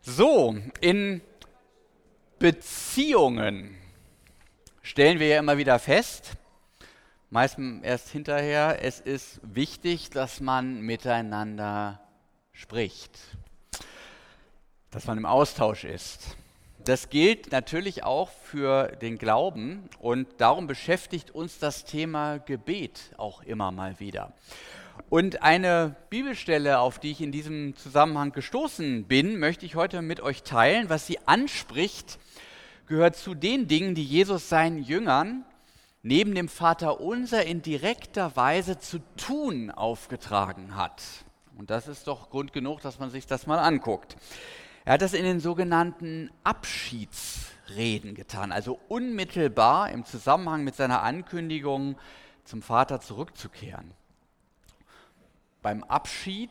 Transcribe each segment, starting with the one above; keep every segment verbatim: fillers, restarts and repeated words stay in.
So, in Beziehungen stellen wir ja immer wieder fest, meistens erst hinterher, es ist wichtig, dass man miteinander spricht, dass man im Austausch ist. Das gilt natürlich auch für den Glauben und darum beschäftigt uns das Thema Gebet auch immer mal wieder. Und eine Bibelstelle, auf die ich in diesem Zusammenhang gestoßen bin, möchte ich heute mit euch teilen. Was sie anspricht, gehört zu den Dingen, die Jesus seinen Jüngern neben dem Vaterunser in direkter Weise zu tun aufgetragen hat. Und das ist doch Grund genug, dass man sich das mal anguckt. Er hat das in den sogenannten Abschiedsreden getan, also unmittelbar im Zusammenhang mit seiner Ankündigung, zum Vater zurückzukehren. Beim Abschied,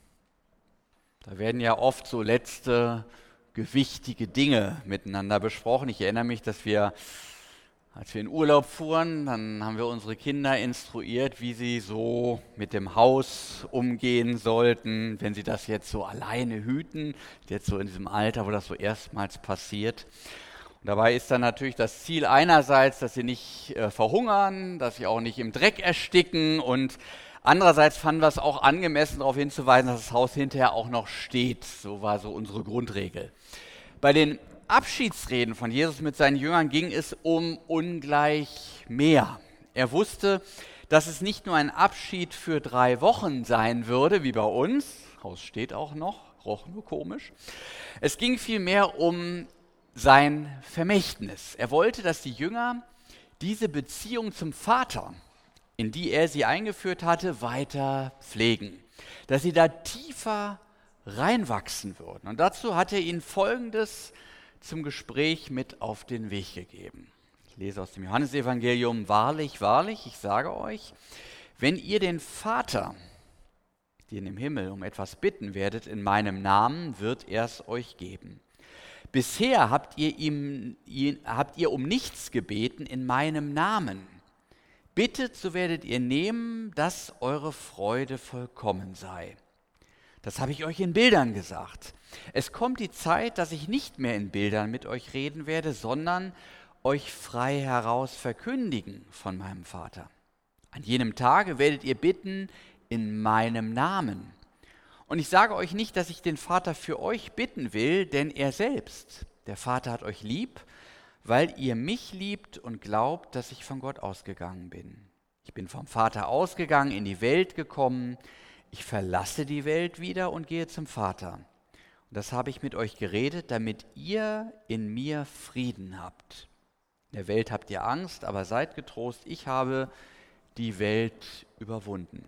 da werden ja oft so letzte gewichtige Dinge miteinander besprochen. Ich erinnere mich, dass wir, als wir in Urlaub fuhren, dann haben wir unsere Kinder instruiert, wie sie so mit dem Haus umgehen sollten, wenn sie das jetzt so alleine hüten, jetzt so in diesem Alter, wo das so erstmals passiert. Und dabei ist dann natürlich das Ziel einerseits, dass sie nicht äh, verhungern, dass sie auch nicht im Dreck ersticken, und andererseits fanden wir es auch angemessen, darauf hinzuweisen, dass das Haus hinterher auch noch steht. So war so unsere Grundregel. Bei den Abschiedsreden von Jesus mit seinen Jüngern ging es um ungleich mehr. Er wusste, dass es nicht nur ein Abschied für drei Wochen sein würde, wie bei uns, Haus steht auch noch, roch nur komisch. Es ging vielmehr um sein Vermächtnis. Er wollte, dass die Jünger diese Beziehung zum Vater, in die er sie eingeführt hatte, weiter pflegen, dass sie da tiefer reinwachsen würden. Und dazu hat er ihnen Folgendes zum Gespräch mit auf den Weg gegeben. Ich lese aus dem Johannesevangelium: Wahrlich, wahrlich, ich sage euch, wenn ihr den Vater, den im Himmel, um etwas bitten werdet in meinem Namen, wird er es euch geben. Bisher habt ihr, ihm, habt ihr um nichts gebeten in meinem Namen. Bittet, so werdet ihr nehmen, dass eure Freude vollkommen sei. Das habe ich euch in Bildern gesagt. Es kommt die Zeit, dass ich nicht mehr in Bildern mit euch reden werde, sondern euch frei heraus verkündigen von meinem Vater. An jenem Tage werdet ihr bitten in meinem Namen. Und ich sage euch nicht, dass ich den Vater für euch bitten will, denn er selbst, der Vater, hat euch lieb, weil ihr mich liebt und glaubt, dass ich von Gott ausgegangen bin. Ich bin vom Vater ausgegangen, in die Welt gekommen. Ich verlasse die Welt wieder und gehe zum Vater. Und das habe ich mit euch geredet, damit ihr in mir Frieden habt. In der Welt habt ihr Angst, aber seid getrost, ich habe die Welt überwunden.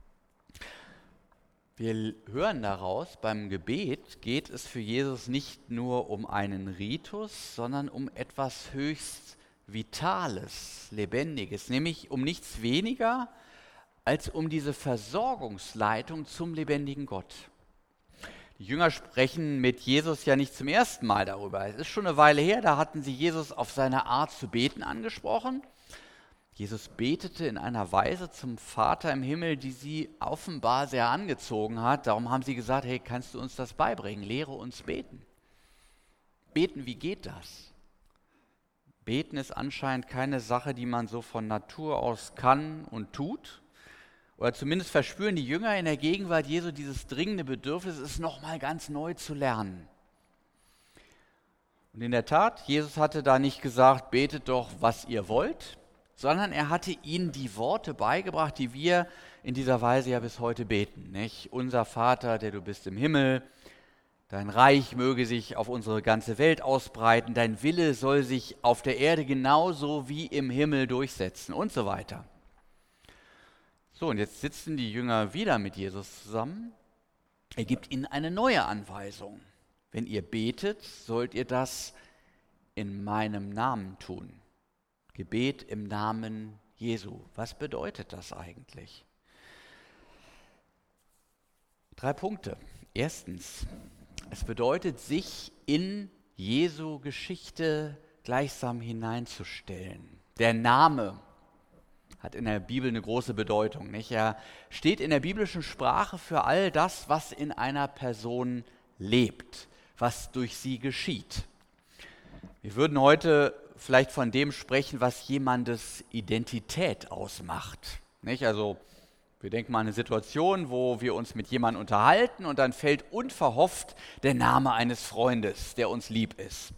Wir hören daraus, beim Gebet geht es für Jesus nicht nur um einen Ritus, sondern um etwas höchst Vitales, Lebendiges, nämlich um nichts weniger als um diese Versorgungsleitung zum lebendigen Gott. Die Jünger sprechen mit Jesus ja nicht zum ersten Mal darüber. Es ist schon eine Weile her, da hatten sie Jesus auf seine Art zu beten angesprochen. Jesus betete in einer Weise zum Vater im Himmel, die sie offenbar sehr angezogen hat. Darum haben sie gesagt: Hey, kannst du uns das beibringen? Lehre uns beten. Beten, wie geht das? Beten ist anscheinend keine Sache, die man so von Natur aus kann und tut. Oder zumindest verspüren die Jünger in der Gegenwart Jesu dieses dringende Bedürfnis, es nochmal ganz neu zu lernen. Und in der Tat, Jesus hatte da nicht gesagt, betet doch, was ihr wollt, sondern er hatte ihnen die Worte beigebracht, die wir in dieser Weise ja bis heute beten. Nicht? Unser Vater, der du bist im Himmel, dein Reich möge sich auf unsere ganze Welt ausbreiten, dein Wille soll sich auf der Erde genauso wie im Himmel durchsetzen und so weiter. So, und jetzt sitzen die Jünger wieder mit Jesus zusammen. Er gibt ihnen eine neue Anweisung. Wenn ihr betet, sollt ihr das in meinem Namen tun. Gebet im Namen Jesu. Was bedeutet das eigentlich? Drei Punkte. Erstens, es bedeutet, sich in Jesu Geschichte gleichsam hineinzustellen. Der Name hat in der Bibel eine große Bedeutung. Nicht? Er steht in der biblischen Sprache für all das, was in einer Person lebt, was durch sie geschieht. Wir würden heute vielleicht von dem sprechen, was jemandes Identität ausmacht. Nicht? Also wir denken mal an eine Situation, wo wir uns mit jemandem unterhalten und dann fällt unverhofft der Name eines Freundes, der uns lieb ist.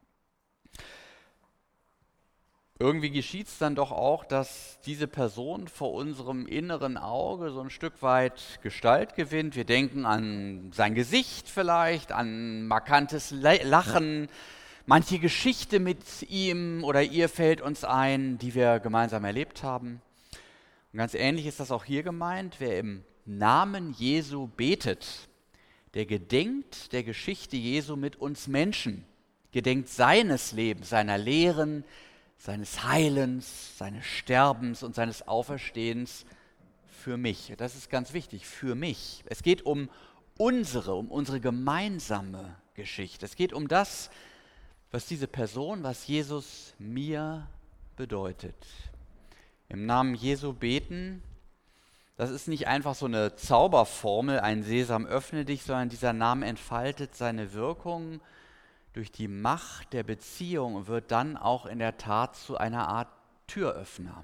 Irgendwie geschieht es dann doch auch, dass diese Person vor unserem inneren Auge so ein Stück weit Gestalt gewinnt. Wir denken an sein Gesicht vielleicht, an markantes Lachen. Manche Geschichte mit ihm oder ihr fällt uns ein, die wir gemeinsam erlebt haben. Und ganz ähnlich ist das auch hier gemeint. Wer im Namen Jesu betet, der gedenkt der Geschichte Jesu mit uns Menschen, gedenkt seines Lebens, seiner Lehren, seines Heilens, seines Sterbens und seines Auferstehens für mich. Das ist ganz wichtig, für mich. Es geht um unsere, um unsere gemeinsame Geschichte. Es geht um das, was diese Person, was Jesus mir bedeutet. Im Namen Jesu beten, das ist nicht einfach so eine Zauberformel, ein Sesam öffne dich, sondern dieser Name entfaltet seine Wirkung durch die Macht der Beziehung und wird dann auch in der Tat zu einer Art Türöffner.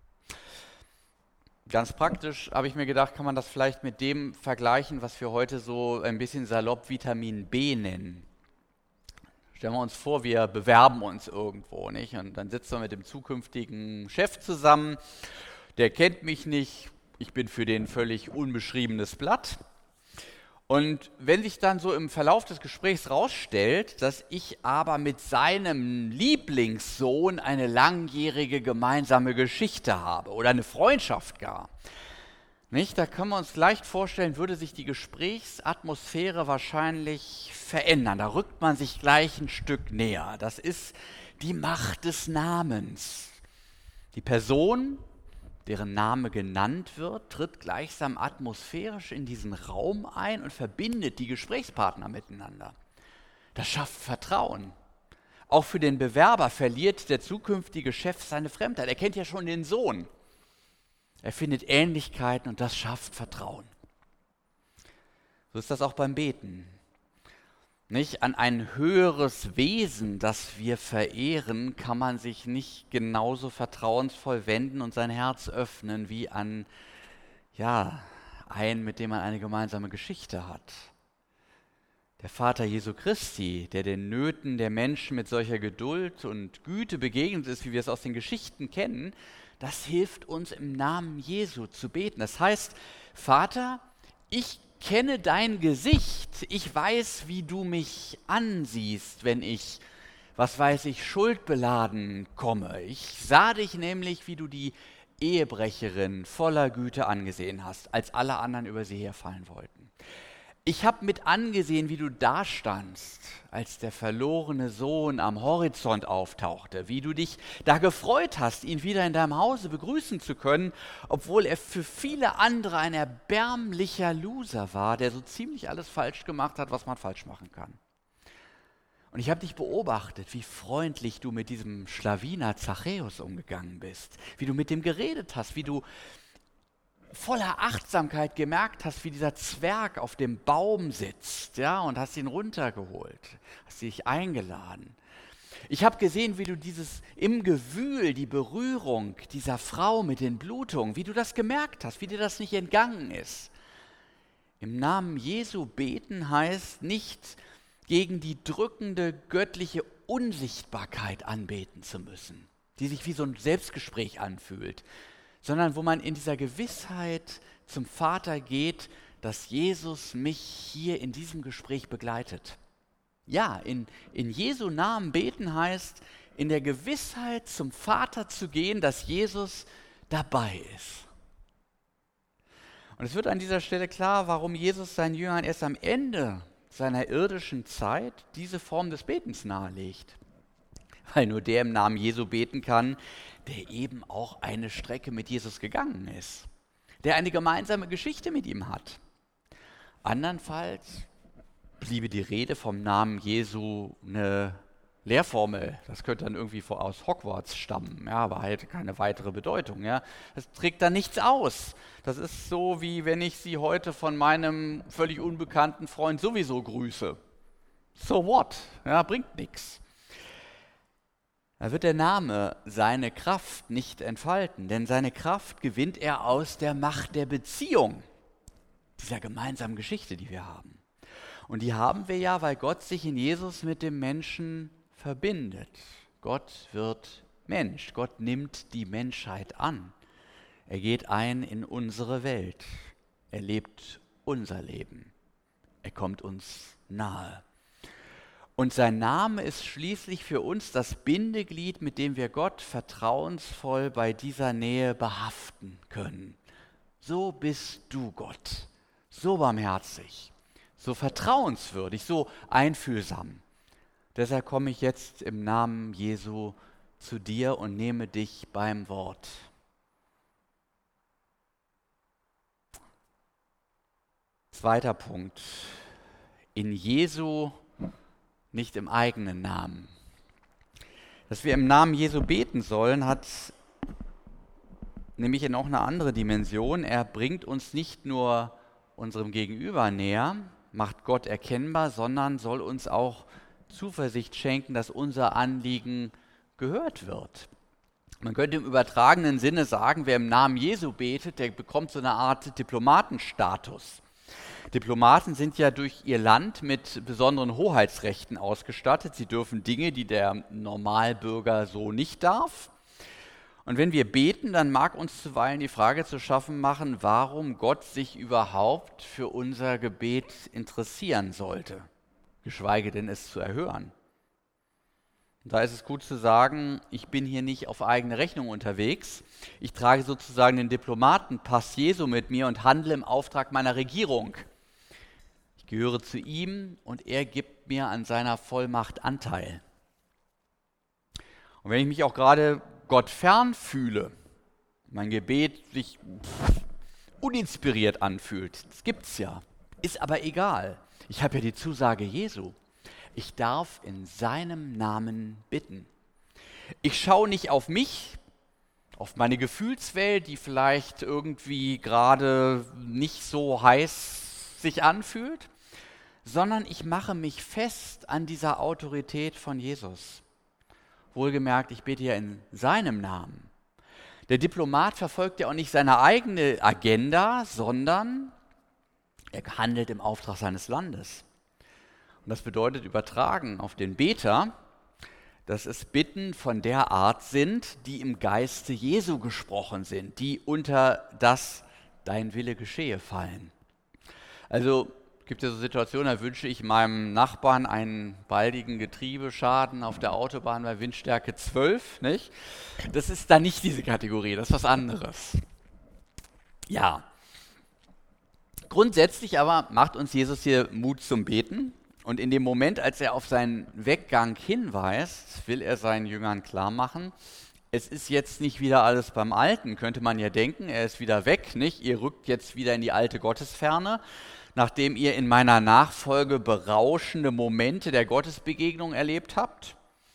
Ganz praktisch habe ich mir gedacht, kann man das vielleicht mit dem vergleichen, was wir heute so ein bisschen salopp Vitamin B nennen. Stellen wir uns vor, wir bewerben uns irgendwo, nicht? Und dann sitzen wir mit dem zukünftigen Chef zusammen, der kennt mich nicht, ich bin für den völlig unbeschriebenes Blatt. Und wenn sich dann so im Verlauf des Gesprächs rausstellt, dass ich aber mit seinem Lieblingssohn eine langjährige gemeinsame Geschichte habe oder eine Freundschaft gar, nicht? Da können wir uns leicht vorstellen, würde sich die Gesprächsatmosphäre wahrscheinlich verändern. Da rückt man sich gleich ein Stück näher. Das ist die Macht des Namens. Die Person, deren Name genannt wird, tritt gleichsam atmosphärisch in diesen Raum ein und verbindet die Gesprächspartner miteinander. Das schafft Vertrauen. Auch für den Bewerber verliert der zukünftige Chef seine Fremdheit. Er kennt ja schon den Sohn. Er findet Ähnlichkeiten und das schafft Vertrauen. So ist das auch beim Beten. Nicht? An ein höheres Wesen, das wir verehren, kann man sich nicht genauso vertrauensvoll wenden und sein Herz öffnen wie an ja, einen, mit dem man eine gemeinsame Geschichte hat. Der Vater Jesu Christi, der den Nöten der Menschen mit solcher Geduld und Güte begegnet ist, wie wir es aus den Geschichten kennen, das hilft uns im Namen Jesu zu beten. Das heißt, Vater, ich kenne dein Gesicht, ich weiß, wie du mich ansiehst, wenn ich, was weiß ich, schuldbeladen komme. Ich sah dich nämlich, wie du die Ehebrecherin voller Güte angesehen hast, als alle anderen über sie herfallen wollten. Ich habe mit angesehen, wie du dastandst, als der verlorene Sohn am Horizont auftauchte, wie du dich da gefreut hast, ihn wieder in deinem Hause begrüßen zu können, obwohl er für viele andere ein erbärmlicher Loser war, der so ziemlich alles falsch gemacht hat, was man falsch machen kann. Und ich habe dich beobachtet, wie freundlich du mit diesem Schlawiner Zachäus umgegangen bist, wie du mit dem geredet hast, wie du voller Achtsamkeit gemerkt hast, wie dieser Zwerg auf dem Baum sitzt, ja, und hast ihn runtergeholt, hast dich eingeladen. Ich habe gesehen, wie du dieses im Gewühl, die Berührung dieser Frau mit den Blutungen, wie du das gemerkt hast, wie dir das nicht entgangen ist. Im Namen Jesu beten heißt nicht, gegen die drückende göttliche Unsichtbarkeit anbeten zu müssen, die sich wie so ein Selbstgespräch anfühlt, sondern wo man in dieser Gewissheit zum Vater geht, dass Jesus mich hier in diesem Gespräch begleitet. Ja, in, in Jesu Namen beten heißt, in der Gewissheit zum Vater zu gehen, dass Jesus dabei ist. Und es wird an dieser Stelle klar, warum Jesus seinen Jüngern erst am Ende seiner irdischen Zeit diese Form des Betens nahelegt. Weil nur der im Namen Jesu beten kann, der eben auch eine Strecke mit Jesus gegangen ist, der eine gemeinsame Geschichte mit ihm hat. Andernfalls bliebe die Rede vom Namen Jesu eine Lehrformel. Das könnte dann irgendwie aus Hogwarts stammen, ja, aber hätte keine weitere Bedeutung. Ja. Das trägt dann nichts aus. Das ist so, wie wenn ich Sie heute von meinem völlig unbekannten Freund sowieso grüße. So what? Ja, bringt nichts. Da wird der Name seine Kraft nicht entfalten, denn seine Kraft gewinnt er aus der Macht der Beziehung, dieser gemeinsamen Geschichte, die wir haben. Und die haben wir ja, weil Gott sich in Jesus mit dem Menschen verbindet. Gott wird Mensch, Gott nimmt die Menschheit an. Er geht ein in unsere Welt, er lebt unser Leben, er kommt uns nahe. Und sein Name ist schließlich für uns das Bindeglied, mit dem wir Gott vertrauensvoll bei dieser Nähe behaften können. So bist du, Gott, so barmherzig, so vertrauenswürdig, so einfühlsam. Deshalb komme ich jetzt im Namen Jesu zu dir und nehme dich beim Wort. Zweiter Punkt. In Jesu, nicht im eigenen Namen. Dass wir im Namen Jesu beten sollen, hat nämlich noch eine andere Dimension. Er bringt uns nicht nur unserem Gegenüber näher, macht Gott erkennbar, sondern soll uns auch Zuversicht schenken, dass unser Anliegen gehört wird. Man könnte im übertragenen Sinne sagen, wer im Namen Jesu betet, der bekommt so eine Art Diplomatenstatus. Diplomaten sind ja durch ihr Land mit besonderen Hoheitsrechten ausgestattet. Sie dürfen Dinge, die der Normalbürger so nicht darf. Und wenn wir beten, dann mag uns zuweilen die Frage zu schaffen machen, warum Gott sich überhaupt für unser Gebet interessieren sollte, geschweige denn es zu erhören. Und da ist es gut zu sagen, ich bin hier nicht auf eigene Rechnung unterwegs. Ich trage sozusagen den Diplomatenpass Jesu mit mir und handle im Auftrag meiner Regierung. Ich gehöre zu ihm und er gibt mir an seiner Vollmacht Anteil. Und wenn ich mich auch gerade Gott fern fühle, mein Gebet sich uninspiriert anfühlt, das gibt's ja, ist aber egal. Ich habe ja die Zusage Jesu. Ich darf in seinem Namen bitten. Ich schaue nicht auf mich, auf meine Gefühlswelt, die vielleicht irgendwie gerade nicht so heiß sich anfühlt, sondern ich mache mich fest an dieser Autorität von Jesus. Wohlgemerkt, ich bete ja in seinem Namen. Der Diplomat verfolgt ja auch nicht seine eigene Agenda, sondern er handelt im Auftrag seines Landes. Und das bedeutet übertragen auf den Beter, dass es Bitten von der Art sind, die im Geiste Jesu gesprochen sind, die unter das dein Wille geschehe fallen. Also gibt es so Situationen, da wünsche ich meinem Nachbarn einen baldigen Getriebeschaden auf der Autobahn bei Windstärke zwölf. Nicht? Das ist dann nicht diese Kategorie, das ist was anderes. Ja, grundsätzlich aber macht uns Jesus hier Mut zum Beten. Und in dem Moment, als er auf seinen Weggang hinweist, will er seinen Jüngern klar machen, es ist jetzt nicht wieder alles beim Alten, könnte man ja denken, er ist wieder weg, nicht? Ihr rückt jetzt wieder in die alte Gottesferne, nachdem ihr in meiner Nachfolge berauschende Momente der Gottesbegegnung erlebt habt.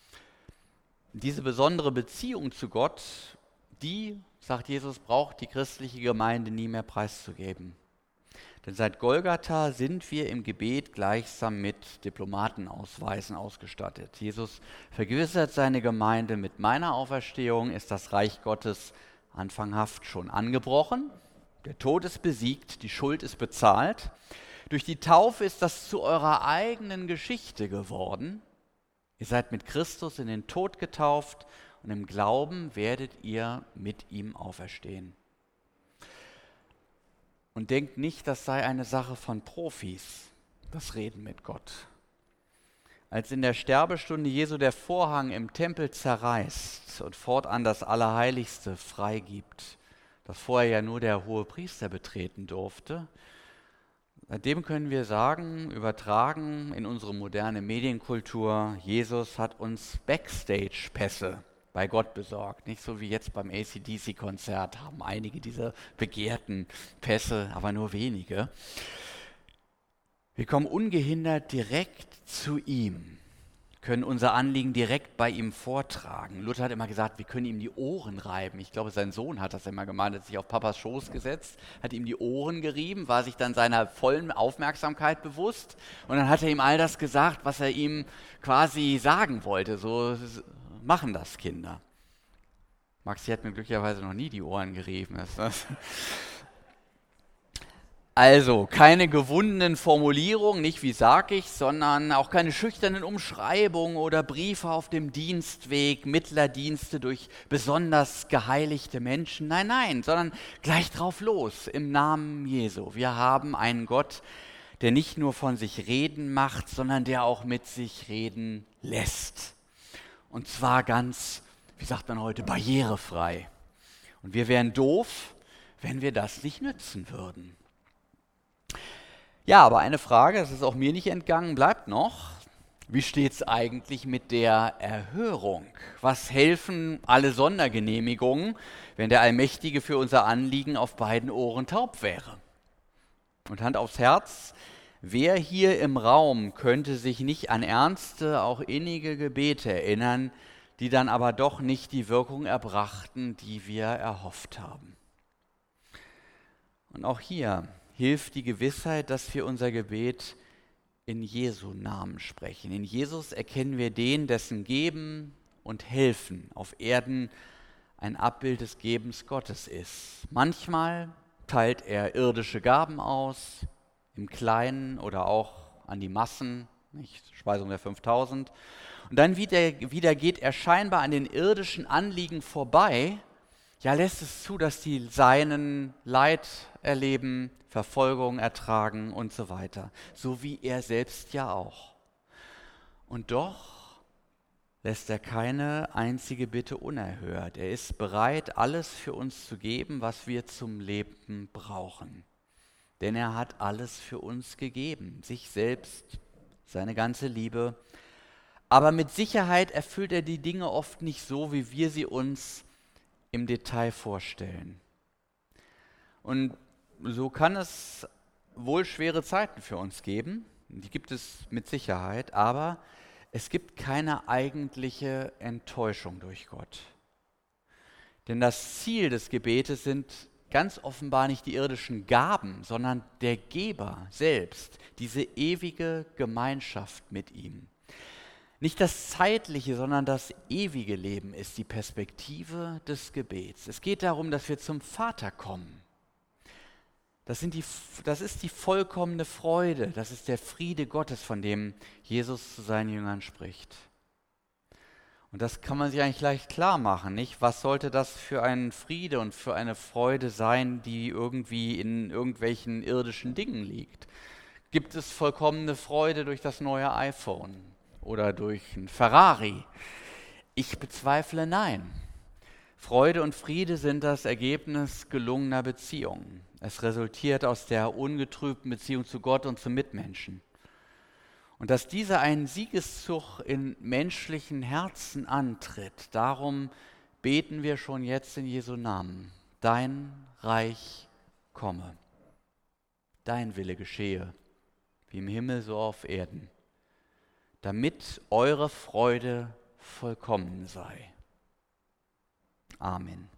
Diese besondere Beziehung zu Gott, die, sagt Jesus, braucht die christliche Gemeinde nie mehr preiszugeben. Denn seit Golgatha sind wir im Gebet gleichsam mit Diplomatenausweisen ausgestattet. Jesus vergewissert seine Gemeinde, mit meiner Auferstehung ist das Reich Gottes anfanghaft schon angebrochen. Der Tod ist besiegt, die Schuld ist bezahlt. Durch die Taufe ist das zu eurer eigenen Geschichte geworden. Ihr seid mit Christus in den Tod getauft und im Glauben werdet ihr mit ihm auferstehen. Und denkt nicht, das sei eine Sache von Profis, das Reden mit Gott. Als in der Sterbestunde Jesu der Vorhang im Tempel zerreißt und fortan das Allerheiligste freigibt, das vorher ja nur der Hohepriester betreten durfte, seitdem können wir sagen, übertragen in unsere moderne Medienkultur, Jesus hat uns Backstage-Pässe bei Gott besorgt. Nicht so wie jetzt beim A C D C-Konzert haben einige dieser begehrten Pässe, aber nur wenige. Wir kommen ungehindert direkt zu ihm, können unser Anliegen direkt bei ihm vortragen. Luther hat immer gesagt, wir können ihm die Ohren reiben. Ich glaube, sein Sohn hat das immer gemeint, hat sich auf Papas Schoß gesetzt, hat ihm die Ohren gerieben, war sich dann seiner vollen Aufmerksamkeit bewusst und dann hat er ihm all das gesagt, was er ihm quasi sagen wollte. So machen das Kinder. Maxi hat mir glücklicherweise noch nie die Ohren gerieben. Das, das Also, keine gewundenen Formulierungen, nicht wie sag ich, sondern auch keine schüchternen Umschreibungen oder Briefe auf dem Dienstweg, Mittlerdienste durch besonders geheiligte Menschen. Nein, nein, sondern gleich drauf los, im Namen Jesu. Wir haben einen Gott, der nicht nur von sich reden macht, sondern der auch mit sich reden lässt. Und zwar ganz, wie sagt man heute, barrierefrei. Und wir wären doof, wenn wir das nicht nützen würden. Ja, aber eine Frage, das ist auch mir nicht entgangen, bleibt noch. Wie steht es eigentlich mit der Erhörung? Was helfen alle Sondergenehmigungen, wenn der Allmächtige für unser Anliegen auf beiden Ohren taub wäre? Und Hand aufs Herz, wer hier im Raum könnte sich nicht an ernste, auch innige Gebete erinnern, die dann aber doch nicht die Wirkung erbrachten, die wir erhofft haben? Und auch hier hilft die Gewissheit, dass wir unser Gebet in Jesu Namen sprechen. In Jesus erkennen wir den, dessen Geben und Helfen auf Erden ein Abbild des Gebens Gottes ist. Manchmal teilt er irdische Gaben aus, im Kleinen oder auch an die Massen, nicht? Speisung der fünftausend. Und dann wieder, wieder geht er scheinbar an den irdischen Anliegen vorbei, ja, lässt es zu, dass die Seinen Leid erleben, Verfolgung ertragen und so weiter. So wie er selbst ja auch. Und doch lässt er keine einzige Bitte unerhört. Er ist bereit, alles für uns zu geben, was wir zum Leben brauchen. Denn er hat alles für uns gegeben, sich selbst, seine ganze Liebe. Aber mit Sicherheit erfüllt er die Dinge oft nicht so, wie wir sie uns im Detail vorstellen. Und so kann es wohl schwere Zeiten für uns geben, die gibt es mit Sicherheit, aber es gibt keine eigentliche Enttäuschung durch Gott. Denn das Ziel des Gebetes sind ganz offenbar nicht die irdischen Gaben, sondern der Geber selbst, diese ewige Gemeinschaft mit ihm. Nicht das zeitliche, sondern das ewige Leben ist die Perspektive des Gebets. Es geht darum, dass wir zum Vater kommen. Das, sind die, das ist die vollkommene Freude, das ist der Friede Gottes, von dem Jesus zu seinen Jüngern spricht. Und das kann man sich eigentlich leicht klar machen, nicht? Was sollte das für ein Friede und für eine Freude sein, die irgendwie in irgendwelchen irdischen Dingen liegt? Gibt es vollkommene Freude durch das neue iPhone oder durch ein Ferrari? Ich bezweifle nein. Freude und Friede sind das Ergebnis gelungener Beziehungen. Es resultiert aus der ungetrübten Beziehung zu Gott und zu Mitmenschen. Und dass dieser einen Siegeszug in menschlichen Herzen antritt, darum beten wir schon jetzt in Jesu Namen. Dein Reich komme, dein Wille geschehe, wie im Himmel so auf Erden, damit eure Freude vollkommen sei. Amen.